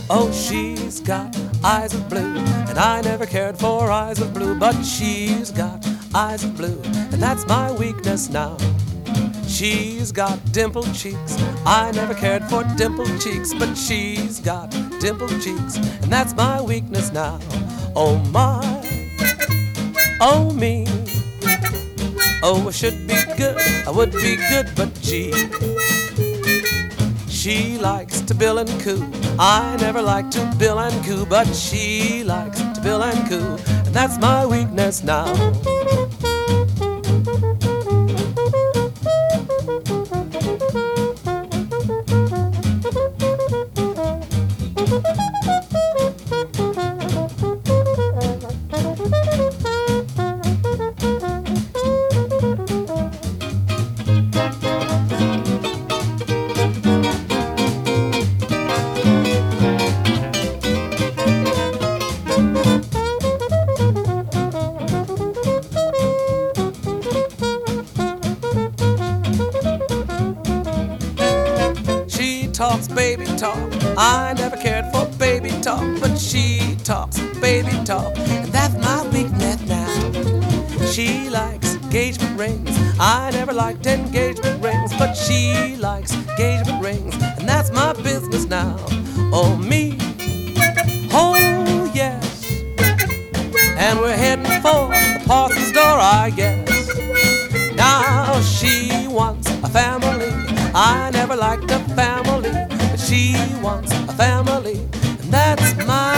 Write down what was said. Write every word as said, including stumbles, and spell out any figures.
Oh, she's got eyes of blue, and I never cared for eyes of blue, but she's got eyes of blue, and that's my weakness now. She's got dimpled cheeks, I never cared for dimpled cheeks, but she's got dimpled cheeks, and that's my weakness now. Oh my, oh me, oh I should be good, I would be good, but gee, she likes to bill and coo. I never like to bill and coo, but she likes to bill and coo, and that's my weakness now. Talks baby talk, I never cared for baby talk, but she talks baby talk, and that's my weakness now. She likes engagement rings, I never liked engagement rings, but she likes engagement rings, and that's my business now. Oh me, oh yes, and we're heading for the parson's door, I guess. Now she wants a family, I never liked a family, but she wants a family, and that's my